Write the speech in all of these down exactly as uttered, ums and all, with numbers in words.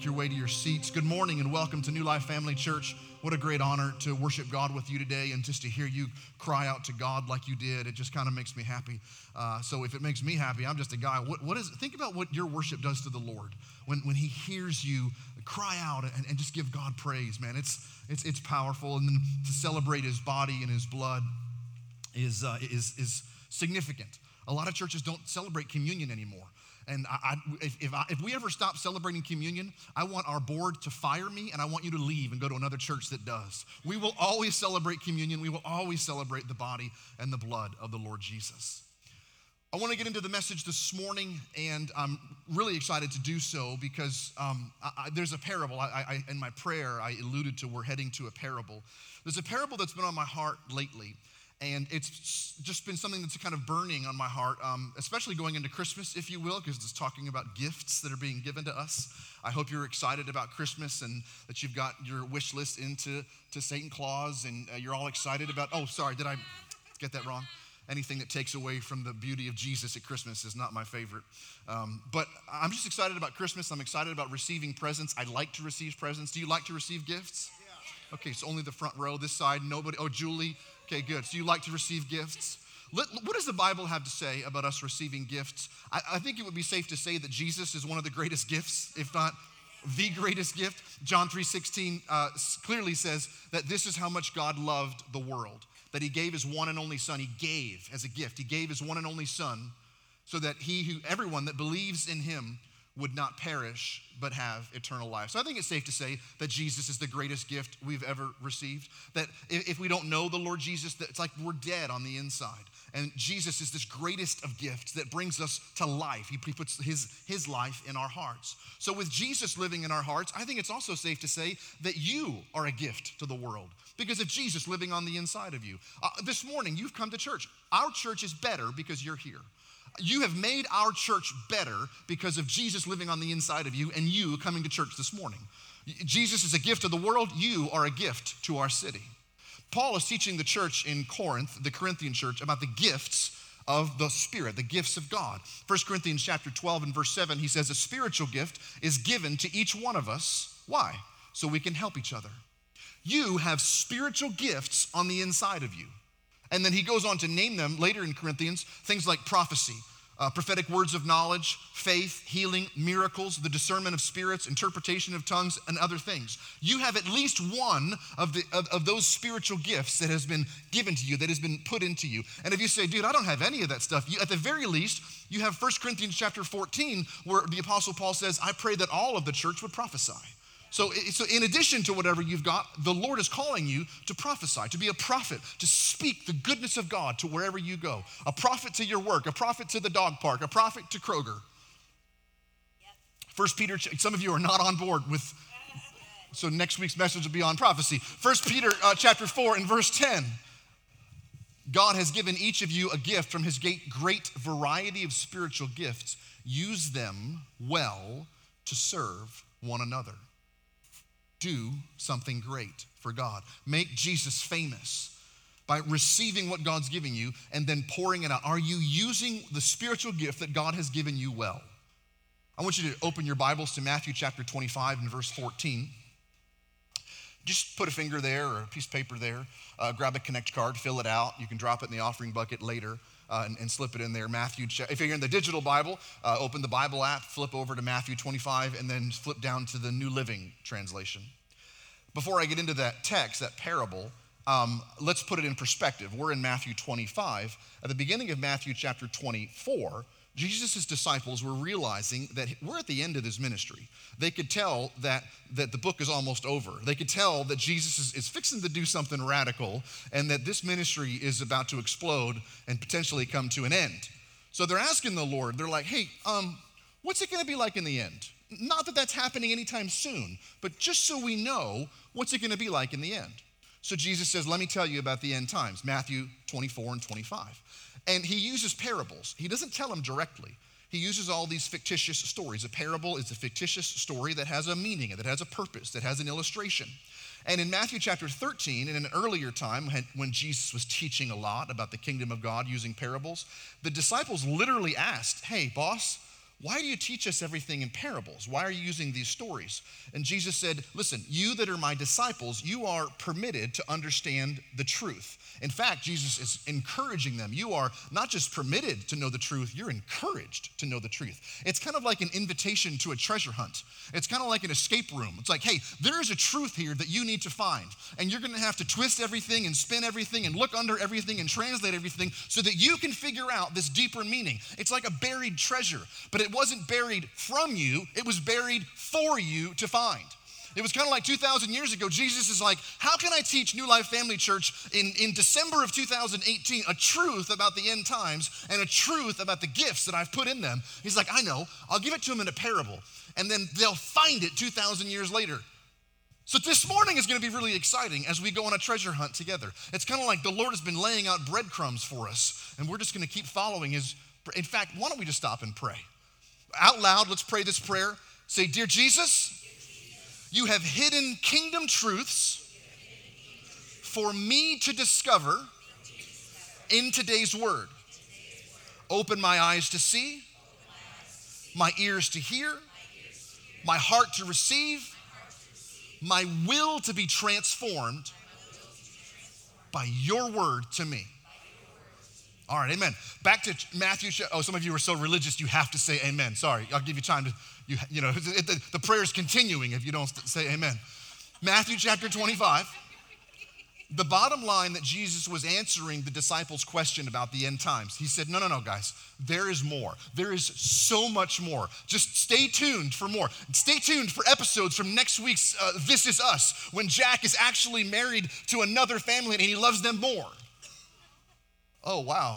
make your way to your seats. Good morning and welcome to New Life Family Church. What a great honor to worship God with you today and just to hear you cry out to God like you did. It just kind of makes me happy. Uh, so if it makes me happy, I'm just a guy. What, what is? Think about what your worship does to the Lord when, when he hears you cry out and, and just give God praise, man. It's, it's, it's powerful. And then to celebrate his body and his blood is, uh, is, is significant. A lot of churches don't celebrate communion anymore. And I, I, if, if, I, if we ever stop celebrating communion, I want our board to fire me, and I want you to leave and go to another church that does. We will always celebrate communion. We will always celebrate the body and the blood of the Lord Jesus. I want to get into the message this morning, and I'm really excited to do so because um, I, I, there's a parable. I, I, in my prayer, I alluded to we're heading to a parable. There's a parable that's been on my heart lately. And it's just been something that's kind of burning on my heart, um, especially going into Christmas, if you will, because it's talking about gifts that are being given to us. I hope you're excited about Christmas and that you've got your wish list into to Satan Claus and uh, you're all excited about, oh, sorry, did I get that wrong? Anything that takes away from the beauty of Jesus at Christmas is not my favorite. Um, but I'm just excited about Christmas. I'm excited about receiving presents. I like to receive presents. Do you like to receive gifts? Okay, so only the front row, this side, nobody. Oh, Julie. Okay, good. So you like to receive gifts? Let, what does the Bible have to say about us receiving gifts? I, I think it would be safe to say that Jesus is one of the greatest gifts, if not the greatest gift. John three sixteen uh, clearly says that this is how much God loved the world, that he gave his one and only son. He gave as a gift. He gave his one and only son so that he who, everyone that believes in him would not perish, but have eternal life. So I think it's safe to say that Jesus is the greatest gift we've ever received. That if we don't know the Lord Jesus, that it's like we're dead on the inside. And Jesus is this greatest of gifts that brings us to life. He puts his, his life in our hearts. So with Jesus living in our hearts, I think it's also safe to say that you are a gift to the world because of Jesus living on the inside of you. Uh, this morning, you've come to church. Our church is better because you're here. You have made our church better because of Jesus living on the inside of you and you coming to church this morning. Jesus is a gift to the world. You are a gift to our city. Paul is teaching the church in Corinth, the Corinthian church, about the gifts of the Spirit, the gifts of God. First Corinthians chapter twelve and verse seven, he says, a spiritual gift is given to each one of us. Why? So we can help each other. You have spiritual gifts on the inside of you. And then he goes on to name them later in Corinthians, things like prophecy, uh, prophetic words of knowledge, faith, healing, miracles, the discernment of spirits, interpretation of tongues, and other things. You have at least one of, the, of, of those spiritual gifts that has been given to you, that has been put into you. And if you say, dude, I don't have any of that stuff, you, at the very least, you have First Corinthians chapter fourteen, where the Apostle Paul says, I pray that all of the church would prophesy. So, so in addition to whatever you've got, the Lord is calling you to prophesy, to be a prophet, to speak the goodness of God to wherever you go. A prophet to your work, a prophet to the dog park, a prophet to Kroger. Yep. First Peter, some of you are not on board with, so next week's message will be on prophecy. First Peter uh, chapter four and verse ten. God has given each of you a gift from his great variety of spiritual gifts. Use them well to serve one another. Do something great for God. Make Jesus famous by receiving what God's giving you and then pouring it out. Are you using the spiritual gift that God has given you well? I want you to open your Bibles to Matthew chapter twenty-five and verse fourteen. Just put a finger there or a piece of paper there. Uh, grab a Connect card, fill it out. You can drop it in the offering bucket later. Uh, and, and slip it in there. Matthew, if you're in the digital Bible, uh, open the Bible app, flip over to Matthew twenty-five, and then flip down to the New Living Translation. Before I get into that text, that parable, um, let's put it in perspective. We're in Matthew twenty-five. At the beginning of Matthew chapter twenty-four, Jesus' disciples were realizing that we're at the end of his ministry. They could tell that, that the book is almost over. They could tell that Jesus is, is fixing to do something radical and that this ministry is about to explode and potentially come to an end. So they're asking the Lord, they're like, hey, um, what's it gonna be like in the end? Not that that's happening anytime soon, but just so we know, what's it gonna be like in the end? So Jesus says, let me tell you about the end times, Matthew twenty-four and twenty-five. And he uses parables. He doesn't tell them directly. He uses all these fictitious stories. A parable is a fictitious story that has a meaning, that has a purpose, that has an illustration. And in Matthew chapter thirteen, in an earlier time when Jesus was teaching a lot about the kingdom of God using parables, the disciples literally asked, hey, boss, why do you teach us everything in parables? Why are you using these stories? And Jesus said, listen, you that are my disciples, you are permitted to understand the truth. In fact, Jesus is encouraging them. You are not just permitted to know the truth, you're encouraged to know the truth. It's kind of like an invitation to a treasure hunt. It's kind of like an escape room. It's like, hey, there is a truth here that you need to find. And you're gonna have to twist everything and spin everything and look under everything and translate everything so that you can figure out this deeper meaning. It's like a buried treasure, but it wasn't buried from you, it was buried for you to find. It was kind of like two thousand years ago, Jesus is like, how can I teach New Life Family Church in, in December of two thousand eighteen a truth about the end times and a truth about the gifts that I've put in them? He's like, I know, I'll give it to them in a parable, and then they'll find it two thousand years later. So this morning is gonna be really exciting as we go on a treasure hunt together. It's kind of like the Lord has been laying out breadcrumbs for us, and we're just gonna keep following his. In fact, why don't we just stop and pray? Out loud, let's pray this prayer. Say, dear Jesus, you have hidden kingdom truths for me to discover in today's word. Open my eyes to see, my ears to hear, my heart to receive, my will to be transformed by your word to me. All right, amen. Back to Matthew. Oh, some of you are so religious, you have to say amen. Sorry, I'll give you time to, you, you know, the, the prayer is continuing if you don't say amen. Matthew chapter twenty-five. The bottom line that Jesus was answering the disciples' question about the end times. He said, no, no, no, guys, there is more. There is so much more. Just stay tuned for more. Stay tuned for episodes from next week's uh, This Is Us, when Jack is actually married to another family and he loves them more. Oh, wow.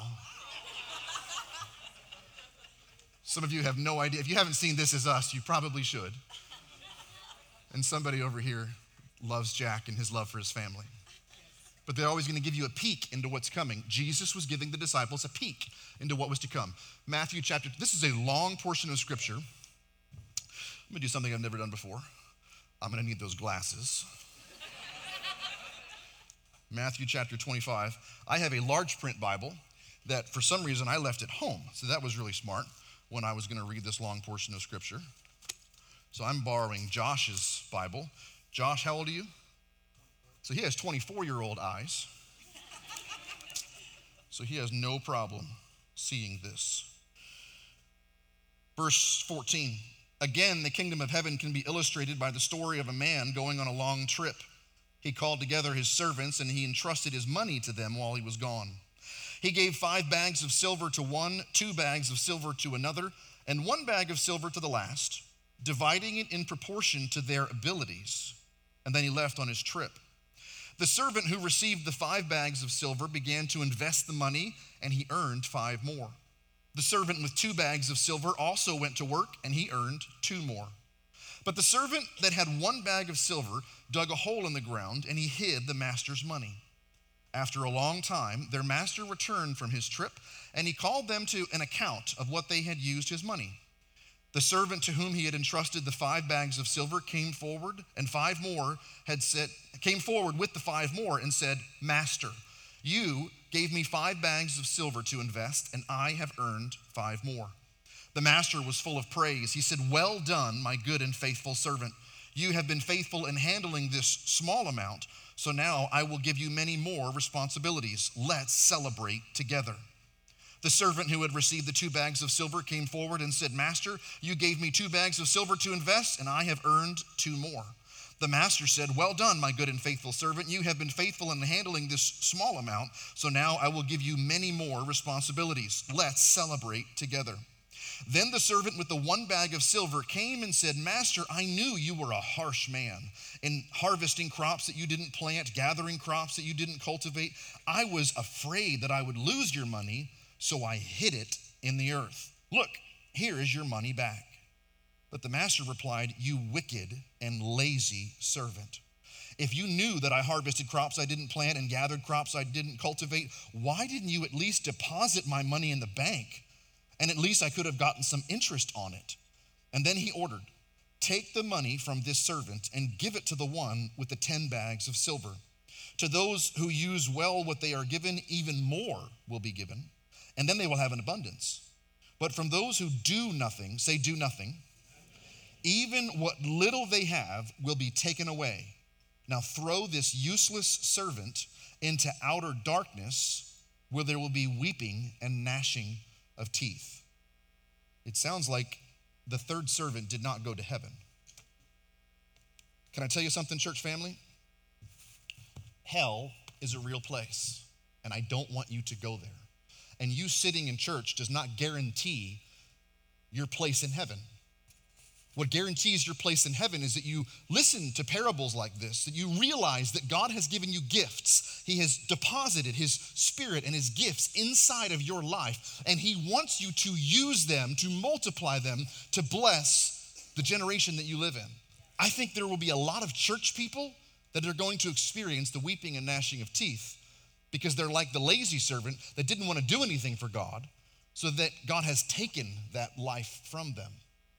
Some of you have no idea. If you haven't seen This Is Us, you probably should. And somebody over here loves Jack and his love for his family. But they're always going to give you a peek into what's coming. Jesus was giving the disciples a peek into what was to come. Matthew chapter, this is a long portion of scripture. I'm going to do something I've never done before. I'm going to need those glasses. Matthew chapter twenty-five. I have a large print Bible that for some reason I left at home. So that was really smart when I was going to read this long portion of scripture. So I'm borrowing Josh's Bible. Josh, how old are you? So he has twenty-four-year-old eyes. So he has no problem seeing this. Verse fourteen. Again, the kingdom of heaven can be illustrated by the story of a man going on a long trip. He called together his servants and he entrusted his money to them while he was gone. He gave five bags of silver to one, two bags of silver to another, and one bag of silver to the last, dividing it in proportion to their abilities. And then he left on his trip. The servant who received the five bags of silver began to invest the money, and he earned five more. The servant with two bags of silver also went to work, and he earned two more. But the servant that had one bag of silver dug a hole in the ground, and he hid the master's money. After a long time, their master returned from his trip, and he called them to an account of what they had used his money. The servant to whom he had entrusted the five bags of silver came forward, and five more had said, came forward with the five more and said, Master, you gave me five bags of silver to invest, and I have earned five more. The master was full of praise. He said, Well done, my good and faithful servant. You have been faithful in handling this small amount, so now I will give you many more responsibilities. Let's celebrate together. The servant who had received the two bags of silver came forward and said, Master, you gave me two bags of silver to invest, and I have earned two more. The master said, Well done, my good and faithful servant. You have been faithful in handling this small amount, so now I will give you many more responsibilities. Let's celebrate together. Then the servant with the one bag of silver came and said, Master, I knew you were a harsh man. In harvesting crops that you didn't plant, gathering crops that you didn't cultivate, I was afraid that I would lose your money, so I hid it in the earth. Look, here is your money back. But the master replied, You wicked and lazy servant. If you knew that I harvested crops I didn't plant and gathered crops I didn't cultivate, why didn't you at least deposit my money in the bank? And at least I could have gotten some interest on it. And then he ordered, Take the money from this servant and give it to the one with the ten bags of silver. To those who use well what they are given, even more will be given, and then they will have an abundance. But from those who do nothing, say do nothing, even what little they have will be taken away. Now throw this useless servant into outer darkness where there will be weeping and gnashing of teeth. It sounds like the third servant did not go to heaven. Can I tell you something, church family? Hell is a real place, and I don't want you to go there. And you sitting in church does not guarantee your place in heaven. What guarantees your place in heaven is that you listen to parables like this, that you realize that God has given you gifts. He has deposited his spirit and his gifts inside of your life, and he wants you to use them, to multiply them, to bless the generation that you live in. I think there will be a lot of church people that are going to experience the weeping and gnashing of teeth because they're like the lazy servant that didn't want to do anything for God, so that God has taken that life from them.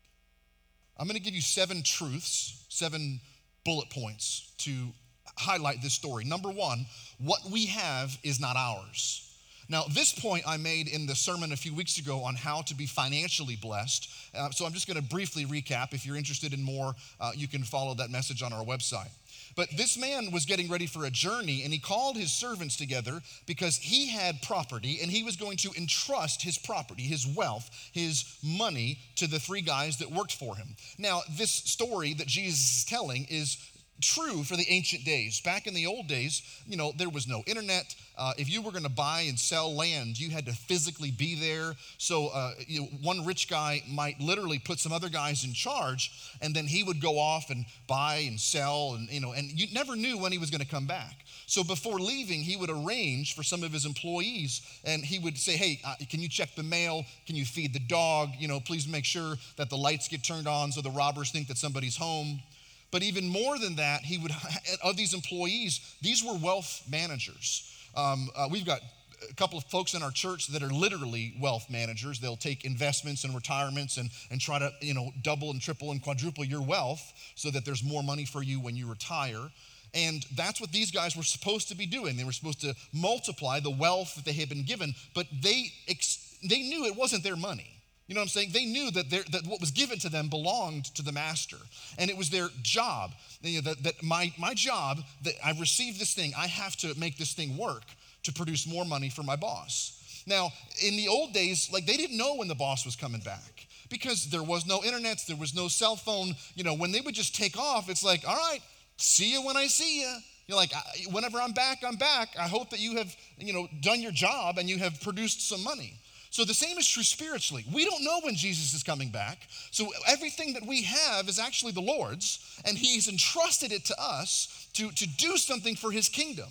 I'm going to give you seven truths, seven bullet points to highlight this story. Number one, what we have is not ours. Now, this point I made in the sermon a few weeks ago on how to be financially blessed. Uh, so I'm just going to briefly recap. If you're interested in more, uh, you can follow that message on our website. But this man was getting ready for a journey, and he called his servants together because he had property, and he was going to entrust his property, his wealth, his money to the three guys that worked for him. Now, this story that Jesus is telling is true for the ancient days. Back in the old days, you know, there was no internet. Uh, if you were going to buy and sell land, you had to physically be there. So uh, you know, one rich guy might literally put some other guys in charge, and then he would go off and buy and sell, and you know, and you never knew when he was going to come back. So before leaving, he would arrange for some of his employees, and he would say, hey, uh, can you check the mail? Can you feed the dog? You know, please make sure that the lights get turned on so the robbers think that somebody's home. But even more than that, he would, of these employees, these were wealth managers. Um, uh, we've got a couple of folks in our church that are literally wealth managers. They'll take investments and retirements and, and try to, you know, double and triple and quadruple your wealth so that there's more money for you when you retire. And that's what these guys were supposed to be doing. They were supposed to multiply the wealth that they had been given, but they ex- they knew it wasn't their money. You know what I'm saying? They knew that, that what was given to them belonged to the master. And it was their job, you know, that, that my, my job, that I received this thing, I have to make this thing work to produce more money for my boss. Now, in the old days, like they didn't know when the boss was coming back because there was no internet, there was no cell phone. You know, when they would just take off, it's like, all right, see you when I see you. You're like, whenever I'm back, I'm back. I hope that you have, you know, done your job and you have produced some money. So the same is true spiritually. We don't know when Jesus is coming back. So everything that we have is actually the Lord's, and he's entrusted it to us to, to do something for his kingdom.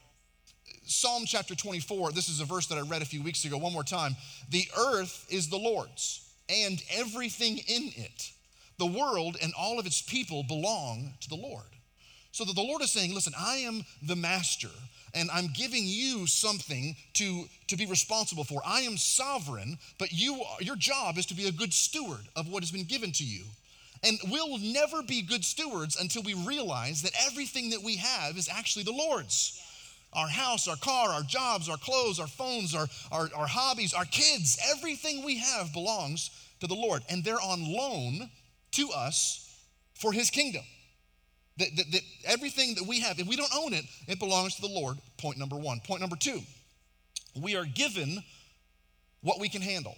Psalm chapter twenty-four, this is a verse that I read a few weeks ago, one more time. The earth is the Lord's, and everything in it. The world and all of its people belong to the Lord. So that the Lord is saying, listen, I am the master, and I'm giving you something to, to be responsible for. I am sovereign, but you, your job is to be a good steward of what has been given to you. And we'll never be good stewards until we realize that everything that we have is actually the Lord's. Our house, our car, our jobs, our clothes, our phones, our, our, our hobbies, our kids, everything we have belongs to the Lord. And they're on loan to us for his kingdom. That, that, that everything that we have, if we don't own it, it belongs to the Lord, point number one. Point number two, we are given what we can handle.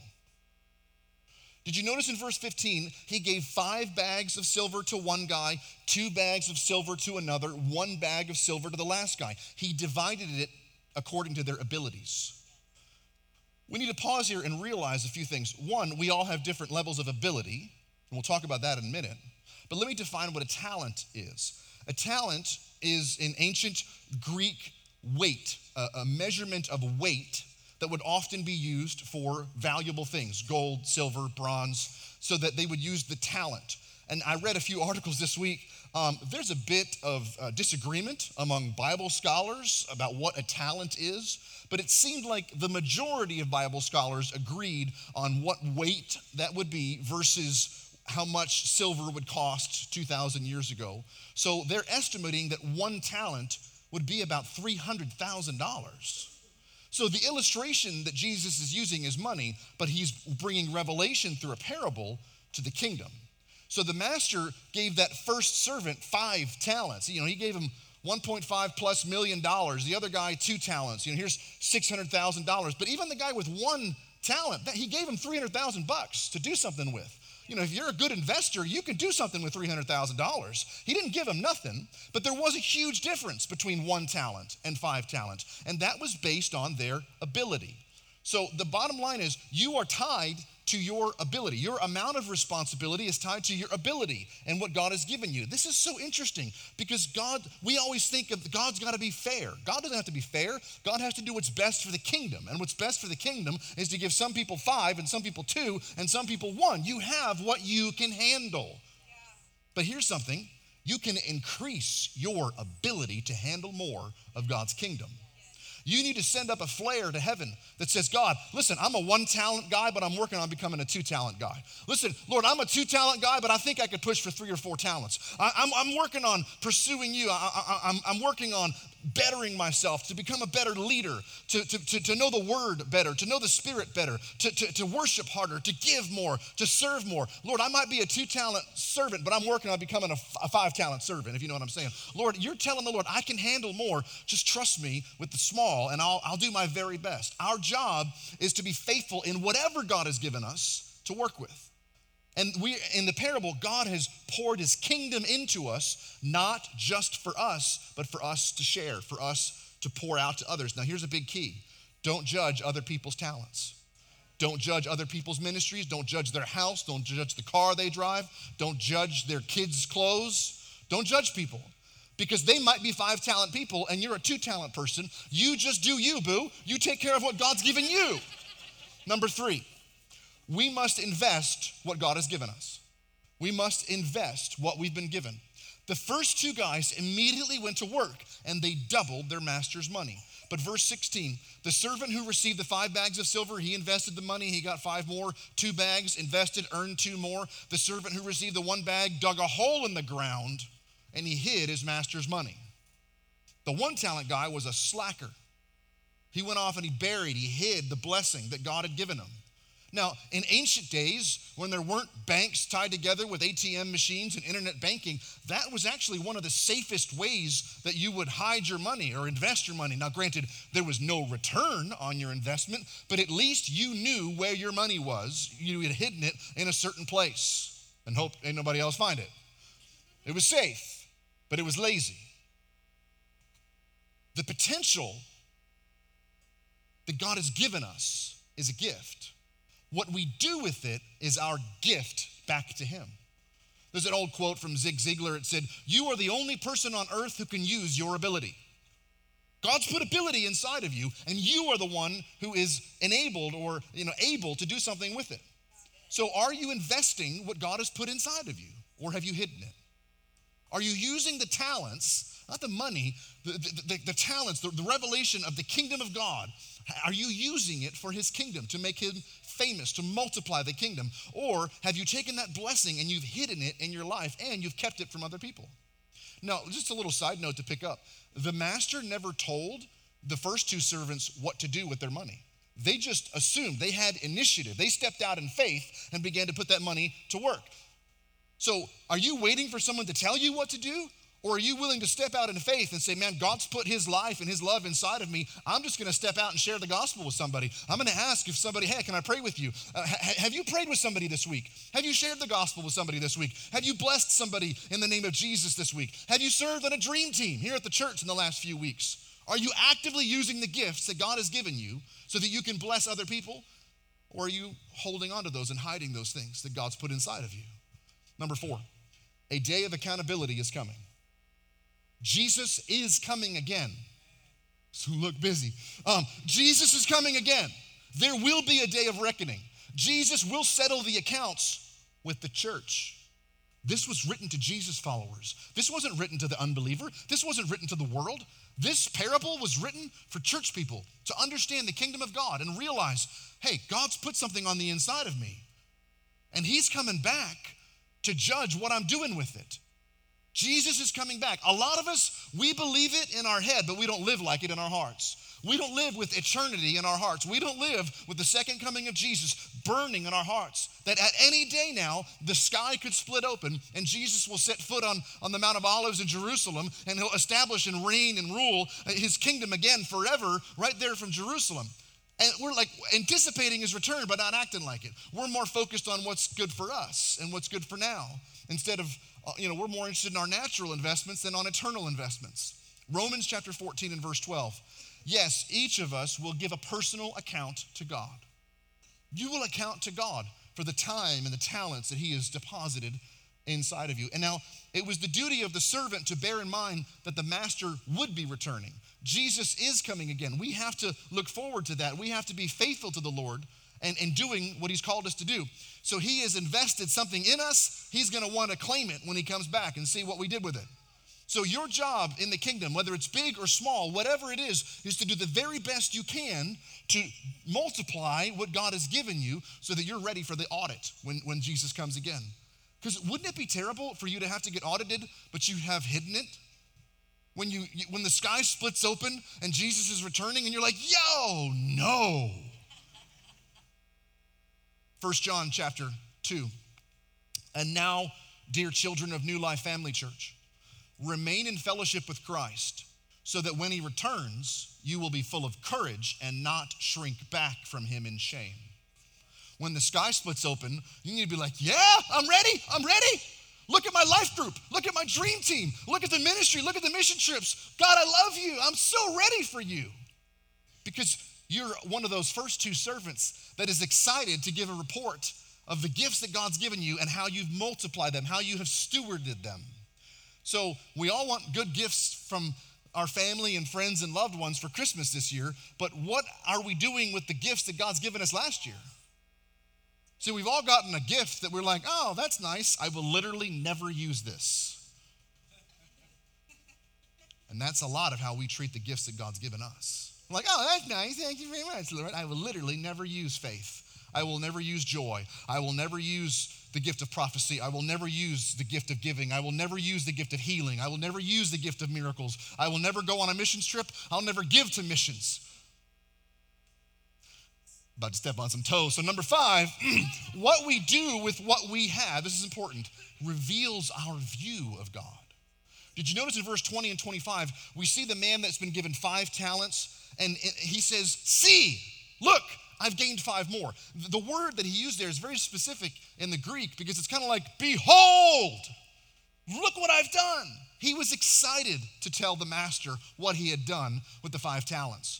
Did you notice in verse fifteen, he gave five bags of silver to one guy, two bags of silver to another, one bag of silver to the last guy. He divided it according to their abilities. We need to pause here and realize a few things. One, we all have different levels of ability, and we'll talk about that in a minute. But let me define what a talent is. A talent is in ancient Greek weight, a, a measurement of weight that would often be used for valuable things, gold, silver, bronze, so that they would use the talent. And I read a few articles this week. Um, there's a bit of uh, disagreement among Bible scholars about what a talent is, but it seemed like the majority of Bible scholars agreed on what weight that would be versus how much silver would cost two thousand years ago. So they're estimating that one talent would be about three hundred thousand dollars. So the illustration that Jesus is using is money, but he's bringing revelation through a parable to the kingdom. So the master gave that first servant five talents. You know, he gave him one point five plus million dollars. The other guy, two talents. You know, here's six hundred thousand dollars. But even the guy with one talent, he gave him three hundred thousand bucks to do something with. You know, if you're a good investor, you can do something with three hundred thousand dollars. He didn't give him nothing, but there was a huge difference between one talent and five talents, and that was based on their ability. So the bottom line is you are tied to your ability. Your amount of responsibility is tied to your ability and what God has given you. This is so interesting because God, we always think of God's got to be fair. God doesn't have to be fair. God has to do what's best for the kingdom. And what's best for the kingdom is to give some people five and some people two and some people one. You have what you can handle. Yeah. But here's something. You can increase your ability to handle more of God's kingdom. You need to send up a flare to heaven that says, God, listen, I'm a one-talent guy, but I'm working on becoming a two-talent guy. Listen, Lord, I'm a two-talent guy, but I think I could push for three or four talents. I, I'm, I'm working on pursuing you. I, I, I'm, I'm working on bettering myself to become a better leader, to, to, to, to know the word better, to know the spirit better, to, to, to worship harder, to give more, to serve more. Lord, I might be a two-talent servant, but I'm working on becoming a, a five-talent servant, if you know what I'm saying. Lord, you're telling the Lord, I can handle more. Just trust me with the small, and I'll, I'll do my very best. Our job is to be faithful in whatever God has given us to work with. And we, in the parable, God has poured his kingdom into us, not just for us, but for us to share, for us to pour out to others. Now, here's a big key. Don't judge other people's talents. Don't judge other people's ministries. Don't judge their house. Don't judge the car they drive. Don't judge their kids' clothes. Don't judge people because they might be five-talent people and you're a two-talent person. You just do you, boo. You take care of what God's given you. Number three. We must invest what God has given us. We must invest what we've been given. The first two guys immediately went to work and they doubled their master's money. But verse sixteen, the servant who received the five bags of silver, he invested the money, he got five more, two bags, invested, earned two more. The servant who received the one bag dug a hole in the ground and he hid his master's money. The one talent guy was a slacker. He went off and he buried, he hid the blessing that God had given him. Now, in ancient days, when there weren't banks tied together with A T M machines and internet banking, that was actually one of the safest ways that you would hide your money or invest your money. Now, granted, there was no return on your investment, but at least you knew where your money was. You had hidden it in a certain place and hoped ain't nobody else find it. It was safe, but it was lazy. The potential that God has given us is a gift. What we do with it is our gift back to him. There's an old quote from Zig Ziglar. It said, you are the only person on earth who can use your ability. God's put ability inside of you, and you are the one who is enabled or you know able to do something with it. So are you investing what God has put inside of you, or have you hidden it? Are you using the talents, not the money, the, the, the, the talents, the, the revelation of the kingdom of God? Are you using it for his kingdom to make him famous, to multiply the kingdom? Or have you taken that blessing and you've hidden it in your life and you've kept it from other people? Now, just a little side note to pick up. The master never told the first two servants what to do with their money. They just assumed they had initiative. They stepped out in faith and began to put that money to work. So are you waiting for someone to tell you what to do? Or are you willing to step out in faith and say, man, God's put his life and his love inside of me. I'm just going to step out and share the gospel with somebody. I'm going to ask if somebody, hey, can I pray with you? Uh, ha- have you prayed with somebody this week? Have you shared the gospel with somebody this week? Have you blessed somebody in the name of Jesus this week? Have you served on a dream team here at the church in the last few weeks? Are you actively using the gifts that God has given you so that you can bless other people? Or are you holding on to those and hiding those things that God's put inside of you? Number four, a day of accountability is coming. Jesus is coming again. So look busy. Um, Jesus is coming again. There will be a day of reckoning. Jesus will settle the accounts with the church. This was written to Jesus' followers. This wasn't written to the unbeliever. This wasn't written to the world. This parable was written for church people to understand the kingdom of God and realize, hey, God's put something on the inside of me. And he's coming back to judge what I'm doing with it. Jesus is coming back. A lot of us, we believe it in our head, but we don't live like it in our hearts. We don't live with eternity in our hearts. We don't live with the second coming of Jesus burning in our hearts. That at any day now, the sky could split open and Jesus will set foot on, on the Mount of Olives in Jerusalem, and he'll establish and reign and rule his kingdom again forever right there from Jerusalem. And we're like anticipating his return, but not acting like it. We're more focused on what's good for us and what's good for now. Instead of, you know, we're more interested in our natural investments than on eternal investments. Romans chapter fourteen and verse twelve. Yes, each of us will give a personal account to God. You will account to God for the time and the talents that he has deposited inside of you. And now, it was the duty of the servant to bear in mind that the master would be returning. Jesus is coming again. We have to look forward to that. We have to be faithful to the Lord and, and doing what he's called us to do. So he has invested something in us. He's going to want to claim it when he comes back and see what we did with it. So your job in the kingdom, whether it's big or small, whatever it is, is to do the very best you can to multiply what God has given you so that you're ready for the audit when, when Jesus comes again. Because wouldn't it be terrible for you to have to get audited, but you have hidden it? When you when the sky splits open and Jesus is returning and you're like, yo, no. First John chapter two. And now, dear children of New Life Family Church, remain in fellowship with Christ so that when he returns, you will be full of courage and not shrink back from him in shame. When the sky splits open, you need to be like, yeah, I'm ready, I'm ready. Look at my life group, look at my dream team, look at the ministry, look at the mission trips. God, I love you, I'm so ready for you. Because you're one of those first two servants that is excited to give a report of the gifts that God's given you and how you've multiplied them, how you have stewarded them. So we all want good gifts from our family and friends and loved ones for Christmas this year, but what are we doing with the gifts that God's given us last year? See, we've all gotten a gift that we're like, oh, that's nice. I will literally never use this. And that's a lot of how we treat the gifts that God's given us. I'm like, oh, that's nice. Thank you very much, Lord. I will literally never use faith. I will never use joy. I will never use the gift of prophecy. I will never use the gift of giving. I will never use the gift of healing. I will never use the gift of miracles. I will never go on a missions trip. I'll never give to missions. About to step on some toes. So number five, what we do with what we have, this is important, reveals our view of God. Did you notice in verse twenty and twenty-five, we see the man that's been given five talents, and he says, see, look, I've gained five more. The word that he used there is very specific in the Greek because it's kind of like, behold, look what I've done. He was excited to tell the master what he had done with the five talents.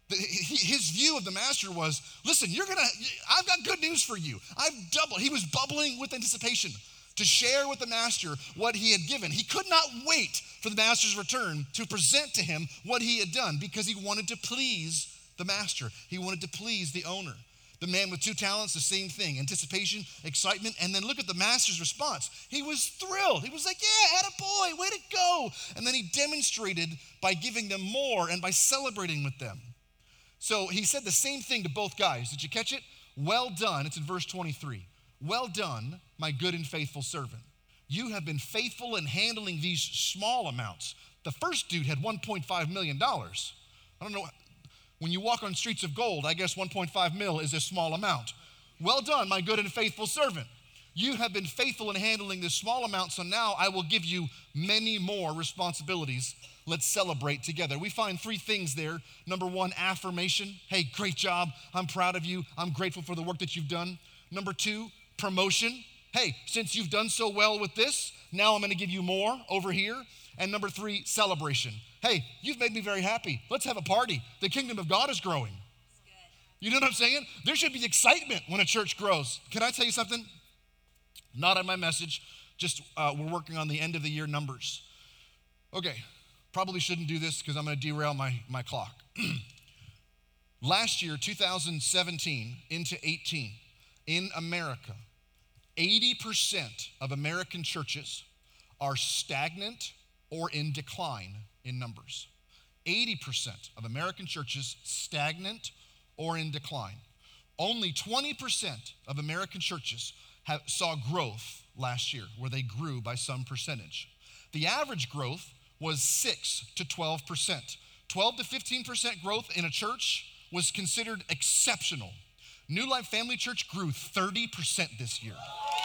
His view of the master was, listen, you're gonna, I've got good news for you. I've doubled. He was bubbling with anticipation to share with the master what he had given. He could not wait for the master's return to present to him what he had done because he wanted to please the master. He wanted to please the owner. The man with two talents, the same thing, anticipation, excitement, and then look at the master's response. He was thrilled. He was like, yeah, attaboy, way to go. And then he demonstrated by giving them more and by celebrating with them. So he said the same thing to both guys. Did you catch it? Well done. It's in verse twenty-three. Well done, my good and faithful servant. You have been faithful in handling these small amounts. The first dude had one point five million dollars. I don't know. When you walk on streets of gold, I guess one point five mil is a small amount. Well done, my good and faithful servant. You have been faithful in handling this small amount, so now I will give you many more responsibilities. Let's celebrate together. We find three things there. Number one, affirmation. Hey, great job. I'm proud of you. I'm grateful for the work that you've done. Number two, promotion. Hey, since you've done so well with this, now I'm going to give you more over here. And number three, celebration. Hey, you've made me very happy. Let's have a party. The kingdom of God is growing. You know what I'm saying? There should be excitement when a church grows. Can I tell you something? Not on my message, just uh, we're working on the end of the year numbers. Okay, probably shouldn't do this because I'm going to derail my, my clock. Last year, two thousand seventeen into eighteen, in America, eighty percent of American churches are stagnant or in decline in numbers. eighty percent of American churches stagnant or in decline. Only twenty percent of American churches have, saw growth last year, where they grew by some percentage. The average growth was six to twelve percent. twelve to fifteen percent growth in a church was considered exceptional. New Life Family Church grew thirty percent this year.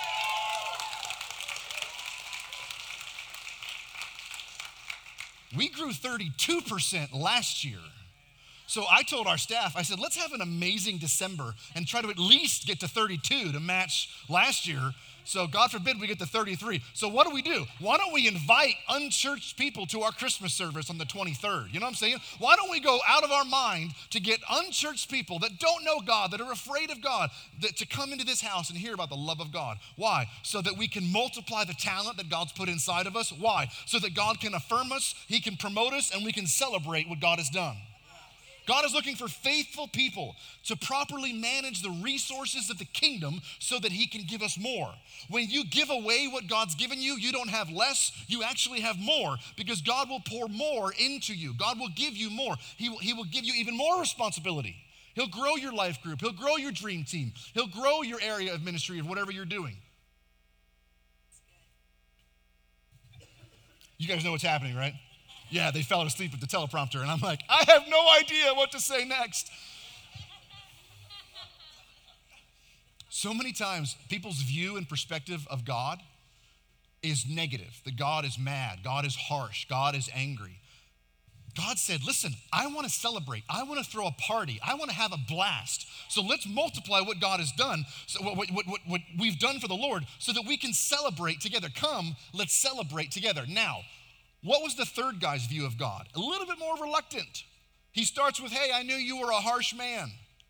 We grew thirty-two percent last year. So I told our staff, I said, let's have an amazing December and try to at least get to thirty-two to match last year. So God forbid we get to thirty-three. So what do we do? Why don't we invite unchurched people to our Christmas service on the twenty-third? You know what I'm saying? Why don't we go out of our mind to get unchurched people that don't know God, that are afraid of God, that to come into this house and hear about the love of God? Why? So that we can multiply the talent that God's put inside of us. Why? So that God can affirm us, he can promote us, and we can celebrate what God has done. God is looking for faithful people to properly manage the resources of the kingdom so that he can give us more. When you give away what God's given you, you don't have less, you actually have more, because God will pour more into you. God will give you more. He will, he will give you even more responsibility. He'll grow your life group. He'll grow your dream team. He'll grow your area of ministry of whatever you're doing. You guys know what's happening, right? Yeah, they fell asleep at the teleprompter, and I'm like, I have no idea what to say next. So many times, people's view and perspective of God is negative, that God is mad, God is harsh, God is angry. God said, listen, I want to celebrate. I want to throw a party. I want to have a blast. So let's multiply what God has done, so what, what, what, what we've done for the Lord, so that we can celebrate together. Come, let's celebrate together. Now, what was the third guy's view of God? A little bit more reluctant. He starts with, hey, I knew you were a harsh man.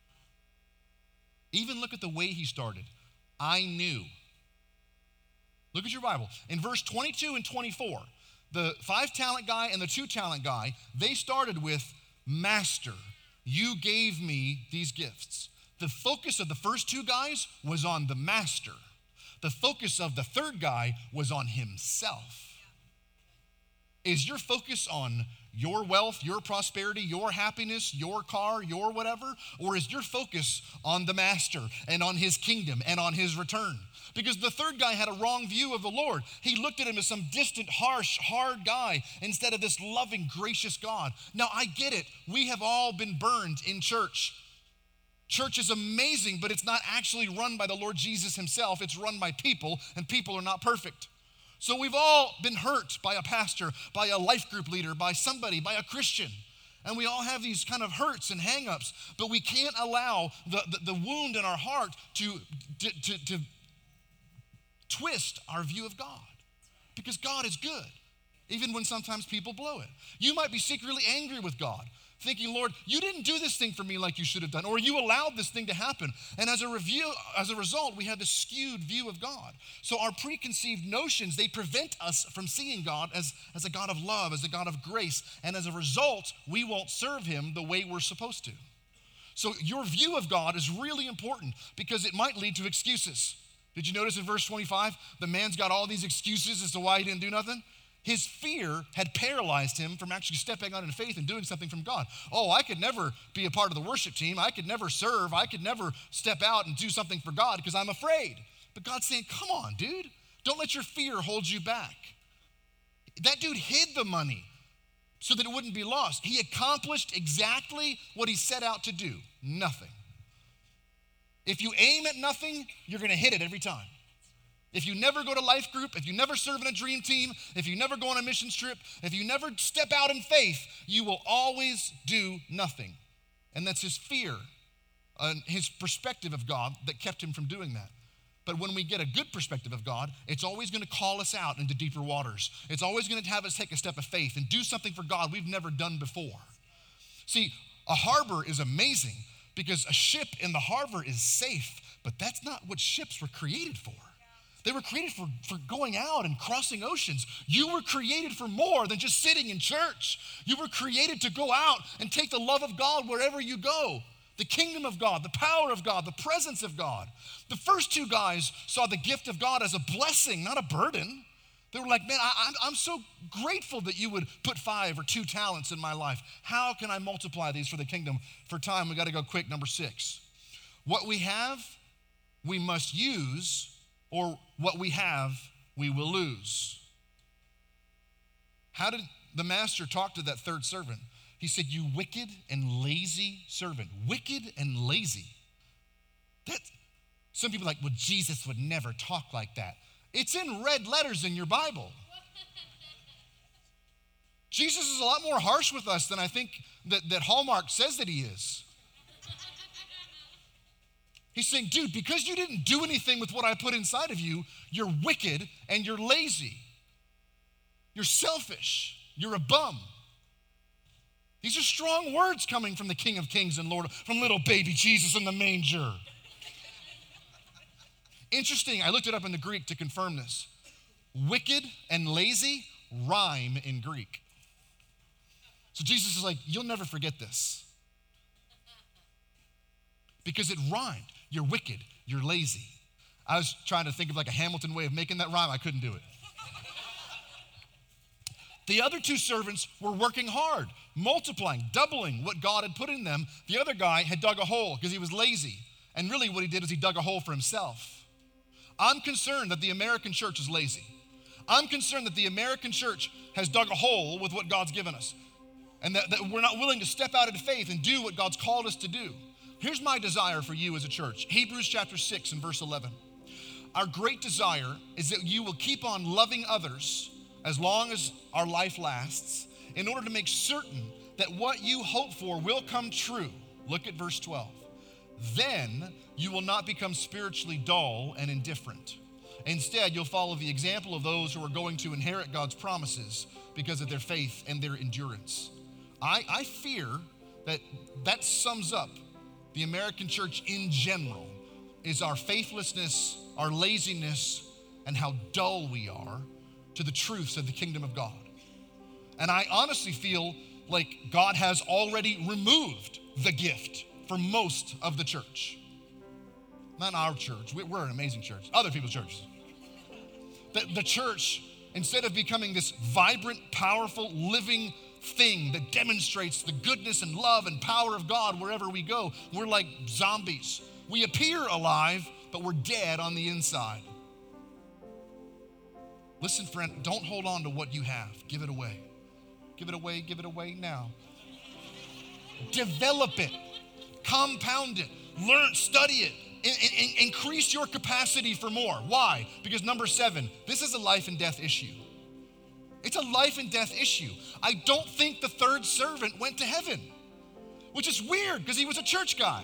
Even look at the way he started. I knew. Look at your Bible. In verse twenty-two and twenty-four, the five talent guy and the two talent guy, they started with, Master, you gave me these gifts. The focus of the first two guys was on the master. The focus of the third guy was on himself. Is your focus on your wealth, your prosperity, your happiness, your car, your whatever? Or is your focus on the master and on his kingdom and on his return? Because the third guy had a wrong view of the Lord. He looked at him as some distant, harsh, hard guy instead of this loving, gracious God. Now, I get it. We have all been burned in church. Church is amazing, but it's not actually run by the Lord Jesus himself. It's run by people, and people are not perfect. So we've all been hurt by a pastor, by a life group leader, by somebody, by a Christian. And we all have these kind of hurts and hang-ups, but we can't allow the, the, the wound in our heart to, to, to, to twist our view of God. Because God is good, even when sometimes people blow it. You might be secretly angry with God, thinking, Lord, you didn't do this thing for me like you should have done, or you allowed this thing to happen. And as a review, as a result, we have this skewed view of God. So our preconceived notions, they prevent us from seeing God as, as a God of love, as a God of grace. And as a result, we won't serve him the way we're supposed to. So your view of God is really important because it might lead to excuses. Did you notice in verse twenty-five, the man's got all these excuses as to why he didn't do nothing? His fear had paralyzed him from actually stepping out in faith and doing something from God. Oh, I could never be a part of the worship team. I could never serve. I could never step out and do something for God because I'm afraid. But God's saying, come on, dude. Don't let your fear hold you back. That dude hid the money so that it wouldn't be lost. He accomplished exactly what he set out to do, nothing. If you aim at nothing, you're going to hit it every time. If you never go to life group, if you never serve in a dream team, if you never go on a mission trip, if you never step out in faith, you will always do nothing. And that's his fear, uh, his perspective of God that kept him from doing that. But when we get a good perspective of God, it's always going to call us out into deeper waters. It's always going to have us take a step of faith and do something for God we've never done before. See, a harbor is amazing because a ship in the harbor is safe, but that's not what ships were created for. They were created for, for going out and crossing oceans. You were created for more than just sitting in church. You were created to go out and take the love of God wherever you go. The kingdom of God, the power of God, the presence of God. The first two guys saw the gift of God as a blessing, not a burden. They were like, man, I, I'm so grateful that you would put five or two talents in my life. How can I multiply these for the kingdom? For time, we got to go quick. Number six. What we have, we must use, or what we have, we will lose. How did the master talk to that third servant? He He said, you wicked and lazy servant. Wicked and lazy. That, some people are like, well, Jesus would never talk like that. It's in red letters in your Bible. Jesus is a lot more harsh with us than I think that, that Hallmark says that he is. He's saying, dude, because you didn't do anything with what I put inside of you, you're wicked and you're lazy. You're selfish. You're a bum. These are strong words coming from the King of Kings and Lord, from little baby Jesus in the manger. Interesting, I looked it up in the Greek to confirm this. Wicked and lazy rhyme in Greek. So Jesus is like, you'll never forget this. Because it rhymed. You're wicked, you're lazy. I was trying to think of like a Hamilton way of making that rhyme. I couldn't do it. The other two servants were working hard, multiplying, doubling what God had put in them. The other guy had dug a hole because he was lazy. And really what he did is he dug a hole for himself. I'm concerned that the American church is lazy. I'm concerned that the American church has dug a hole with what God's given us. And that, that we're not willing to step out into faith and do what God's called us to do. Here's my desire for you as a church. Hebrews chapter six and verse eleven. Our great desire is that you will keep on loving others as long as our life lasts, in order to make certain that what you hope for will come true. Look at verse twelve. Then you will not become spiritually dull and indifferent. Instead, you'll follow the example of those who are going to inherit God's promises because of their faith and their endurance. I, I fear that that sums up the American church in general, is our faithlessness, our laziness, and how dull we are to the truths of the kingdom of God. And I honestly feel like God has already removed the gift for most of the church. Not our church, we're an amazing church, other people's churches. The, the church, instead of becoming this vibrant, powerful, living thing that demonstrates the goodness and love and power of God wherever we go, we're like zombies. We appear alive, but we're dead on the inside. Listen, friend, don't hold on to what you have. Give it away. Give it away, give it away now. Develop it. Compound it. Learn, study it. In, in, increase your capacity for more. Why? Because number seven, this is a life and death issue. It's a life and death issue. I don't think the third servant went to heaven, which is weird because he was a church guy.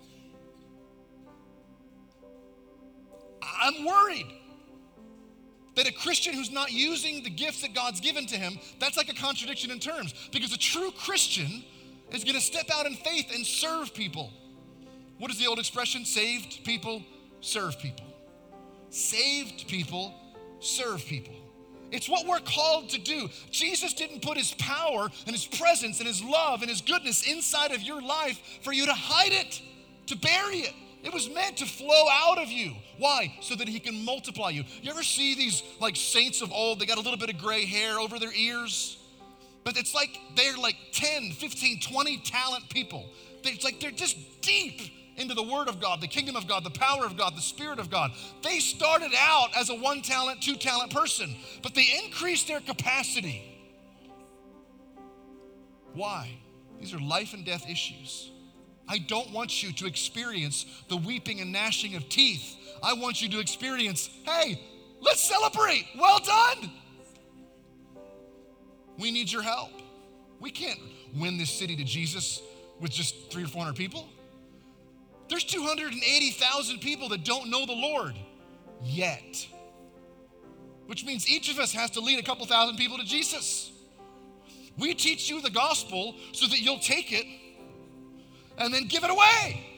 I'm worried that a Christian who's not using the gifts that God's given to him, that's like a contradiction in terms, because a true Christian is going to step out in faith and serve people. What is the old expression? Saved people serve people. Saved people serve people. It's what we're called to do. Jesus didn't put his power and his presence and his love and his goodness inside of your life for you to hide it, to bury it. It was meant to flow out of you. Why? So that he can multiply you. You ever see these like saints of old? They got a little bit of gray hair over their ears, but it's like they're like ten, fifteen, twenty talent people. It's like they're just deep into the word of God, the kingdom of God, the power of God, the spirit of God. They started out as a one talent, two talent person, but they increased their capacity. Why? These are life and death issues. I don't want you to experience the weeping and gnashing of teeth. I want you to experience, hey, let's celebrate. Well done. We need your help. We can't win this city to Jesus with just three or four hundred people. There's two hundred eighty thousand people that don't know the Lord yet, which means each of us has to lead a couple thousand people to Jesus. We teach you the gospel so that you'll take it and then give it away.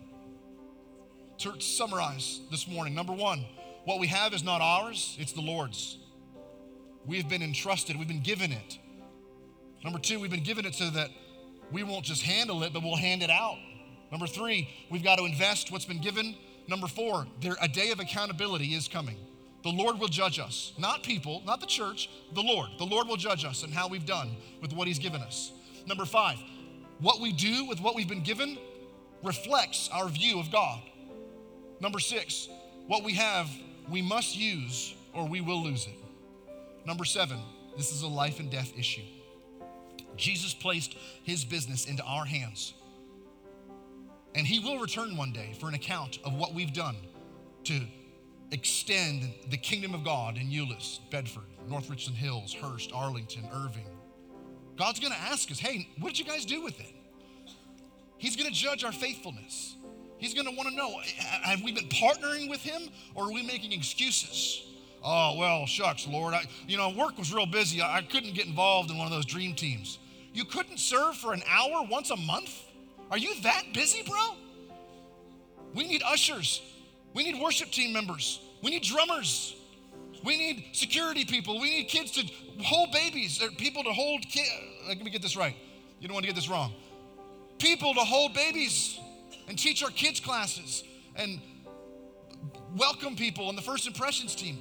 To summarize this morning, number one, what we have is not ours, it's the Lord's. We've been entrusted, we've been given it. Number two, we've been given it so that we won't just handle it, but we'll hand it out. Number three, we've got to invest what's been given. Number four, there, a day of accountability is coming. The Lord will judge us, not people, not the church, the Lord. The Lord will judge us and how we've done with what he's given us. Number five, what we do with what we've been given reflects our view of God. Number six, what we have, we must use or we will lose it. Number seven, this is a life and death issue. Jesus placed his business into our hands. And he will return one day for an account of what we've done to extend the kingdom of God in Euless, Bedford, North Richland Hills, Hurst, Arlington, Irving. God's gonna ask us, hey, what did you guys do with it? He's gonna judge our faithfulness. He's gonna wanna know, have we been partnering with him or are we making excuses? Oh, well, shucks, Lord, I, you know, work was real busy. I, I couldn't get involved in one of those dream teams. You couldn't serve for an hour once a month? Are you that busy, bro? We need ushers. We need worship team members. We need drummers. We need security people. We need kids to hold babies, or people to hold kids. Let me get this right. You don't want to get this wrong. People to hold babies and teach our kids classes and welcome people on the First Impressions team.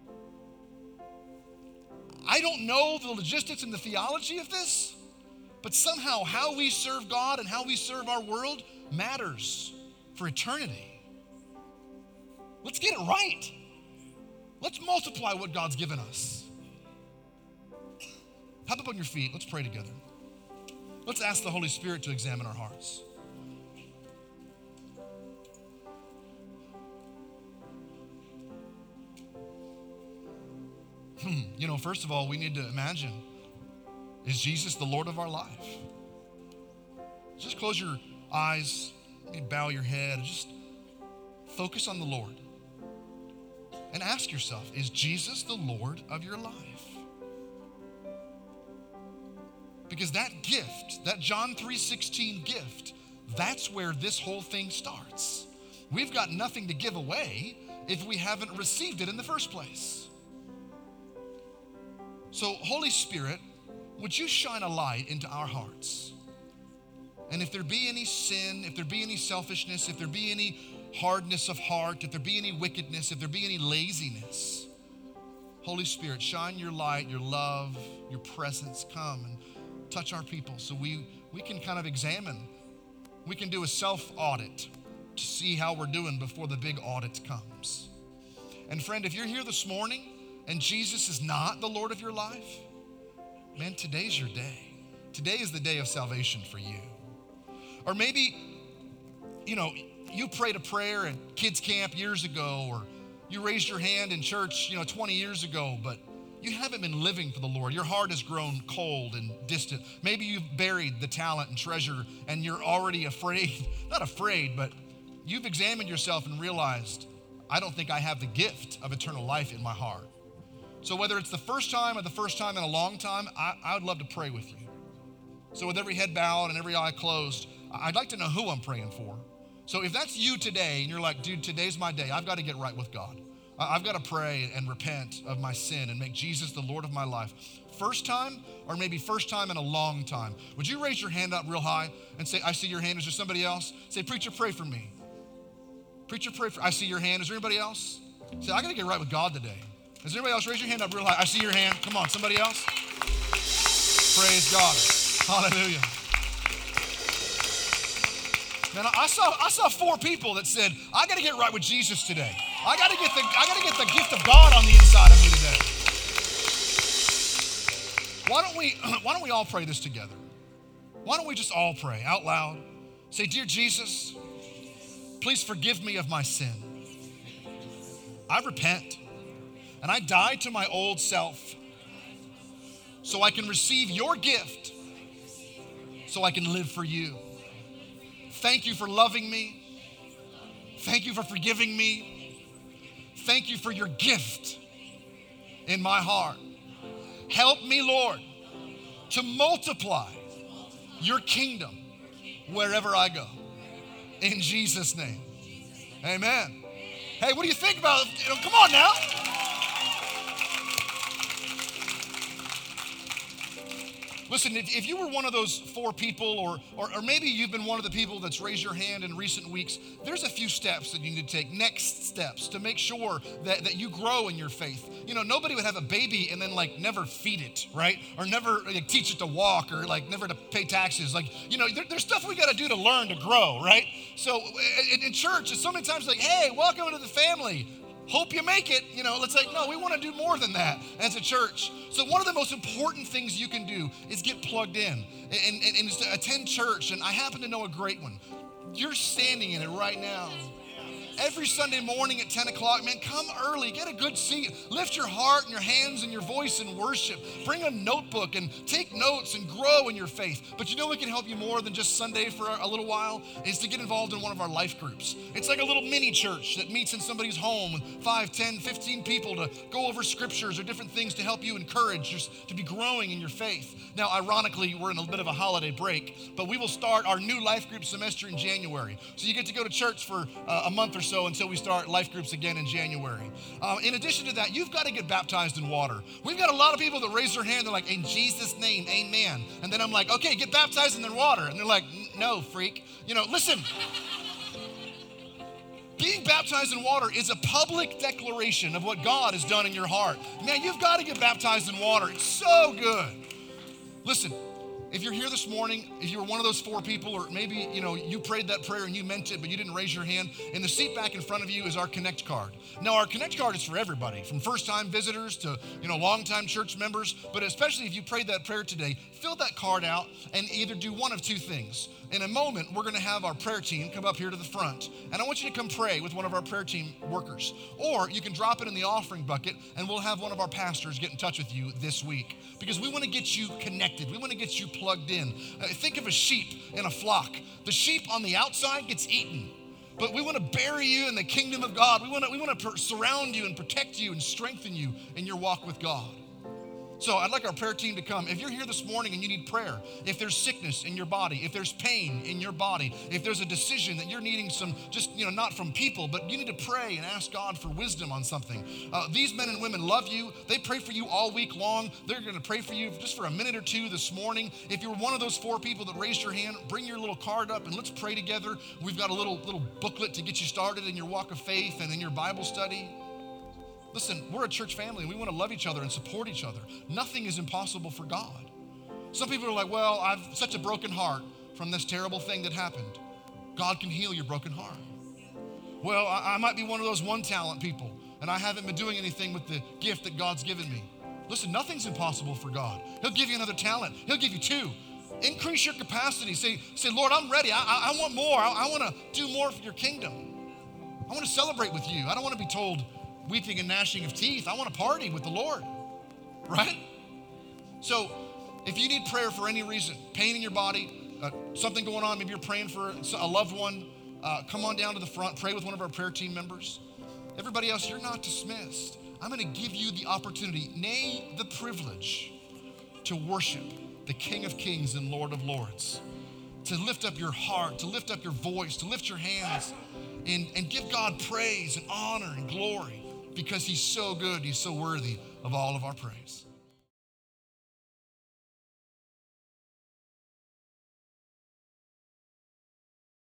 I don't know the logistics and the theology of this, but somehow how we serve God and how we serve our world matters for eternity. Let's get it right. Let's multiply what God's given us. Hop up on your feet. Let's pray together. Let's ask the Holy Spirit to examine our hearts. Hmm, you know, first of all, we need to imagine, is Jesus the Lord of our life? Just close your eyes, maybe bow your head, and just focus on the Lord. And ask yourself, is Jesus the Lord of your life? Because that gift, that John three sixteen gift, that's where this whole thing starts. We've got nothing to give away if we haven't received it in the first place. So, Holy Spirit, would you shine a light into our hearts? And if there be any sin, if there be any selfishness, if there be any hardness of heart, if there be any wickedness, if there be any laziness, Holy Spirit, shine your light, your love, your presence, come and touch our people so we, we can kind of examine. We can do a self-audit to see how we're doing before the big audit comes. And friend, if you're here this morning and Jesus is not the Lord of your life, man, today's your day. Today is the day of salvation for you. Or maybe, you know, you prayed a prayer at kids camp years ago, or you raised your hand in church, you know, twenty years ago, but you haven't been living for the Lord. Your heart has grown cold and distant. Maybe you've buried the talent and treasure and you're already afraid, not afraid, but you've examined yourself and realized, I don't think I have the gift of eternal life in my heart. So whether it's the first time or the first time in a long time, I, I would love to pray with you. So with every head bowed and every eye closed, I'd like to know who I'm praying for. So if that's you today and you're like, dude, today's my day, I've got to get right with God. I've got to pray and repent of my sin and make Jesus the Lord of my life. First time, or maybe first time in a long time. Would you raise your hand up real high and say, I see your hand. Is there somebody else? Say, preacher, pray for me. Preacher, pray for, I see your hand. Is there anybody else? Say, I got to get right with God today. Is there anybody else? Raise your hand up real high. I see your hand. Come on, somebody else? Praise God. Hallelujah. Man, I saw I saw four people that said, I got to get right with Jesus today. I got to get the I got to get the gift of God on the inside of me today. Why don't we why don't we all pray this together? Why don't we just all pray out loud? Say, dear Jesus, please forgive me of my sin. I repent and I die to my old self so I can receive your gift, so I can live for you. Thank you for loving me. Thank you for forgiving me. Thank you for your gift in my heart. Help me, Lord, to multiply your kingdom wherever I go. In Jesus' name, amen. Hey, what do you think about it? You know, come on now. Listen, if, if you were one of those four people, or, or or maybe you've been one of the people that's raised your hand in recent weeks, there's a few steps that you need to take, next steps, to make sure that, that you grow in your faith. You know, nobody would have a baby and then like never feed it, right? Or never like, teach it to walk, or like never to pay taxes. Like, you know, there, there's stuff we got to do to learn to grow, right? So in, in church, it's so many times like, hey, welcome to the family. hope you make it. You know, it's like, no, we want to do more than that as a church. So one of the most important things you can do is get plugged in and, and, and is to attend church. And I happen to know a great one. You're standing in it right now. Every Sunday morning at ten o'clock, man, come early, get a good seat, lift your heart and your hands and your voice in worship. Bring a notebook and take notes and grow in your faith. But you know what can help you more than just Sunday for a little while is to get involved in one of our life groups. It's like a little mini church that meets in somebody's home with five, ten, fifteen people to go over scriptures or different things to help you encourage just to be growing in your faith. Now, ironically, we're in a bit of a holiday break, but we will start our new life group semester in January. So you get to go to church for uh, a month or so until we start life groups again in January. Uh, in addition to that, you've got to get baptized in water. We've got a lot of people that raise their hand. They're like, in Jesus' name, amen. And then I'm like, okay, get baptized in the water. And they're like, no, freak. You know, listen. Being baptized in water is a public declaration of what God has done in your heart. Man, you've got to get baptized in water. It's so good. Listen. If you're here this morning, if you were one of those four people, or maybe, you know, you prayed that prayer and you meant it, but you didn't raise your hand, in the seat back in front of you is our Connect card. Now, our Connect card is for everybody, from first-time visitors to, you know, long-time church members, but especially if you prayed that prayer today, fill that card out and either do one of two things. In a moment, we're going to have our prayer team come up here to the front, and I want you to come pray with one of our prayer team workers. Or you can drop it in the offering bucket, and we'll have one of our pastors get in touch with you this week, because we want to get you connected. We want to get you plugged in. Uh, think of a sheep in a flock. The sheep on the outside gets eaten, but we want to bury you in the kingdom of God. We want to, we want to per- surround you and protect you and strengthen you in your walk with God. So I'd like our prayer team to come. If you're here this morning and you need prayer, if there's sickness in your body, if there's pain in your body, if there's a decision that you're needing some, just, you know, not from people, but you need to pray and ask God for wisdom on something. Uh, these men and women love you. They pray for you all week long. They're going to pray for you just for a minute or two this morning. If you're one of those four people that raised your hand, bring your little card up and let's pray together. We've got a little, little booklet to get you started in your walk of faith and in your Bible study. Listen, we're a church family and we want to love each other and support each other. Nothing is impossible for God. Some people are like, well, I've such a broken heart from this terrible thing that happened. God can heal your broken heart. Well, I, I might be one of those one talent people and I haven't been doing anything with the gift that God's given me. Listen, nothing's impossible for God. He'll give you another talent. He'll give you two. Increase your capacity. Say, say, Lord, I'm ready. I, I, I want more. I, I want to do more for your kingdom. I want to celebrate with you. I don't want to be told weeping and gnashing of teeth. I want to party with the Lord, right? So if you need prayer for any reason, pain in your body, uh, something going on, maybe you're praying for a loved one, uh, come on down to the front, pray with one of our prayer team members. Everybody else, you're not dismissed. I'm going to give you the opportunity, nay, the privilege to worship the King of Kings and Lord of Lords, to lift up your heart, to lift up your voice, to lift your hands and, and give God praise and honor and glory, because he's so good, he's so worthy of all of our praise.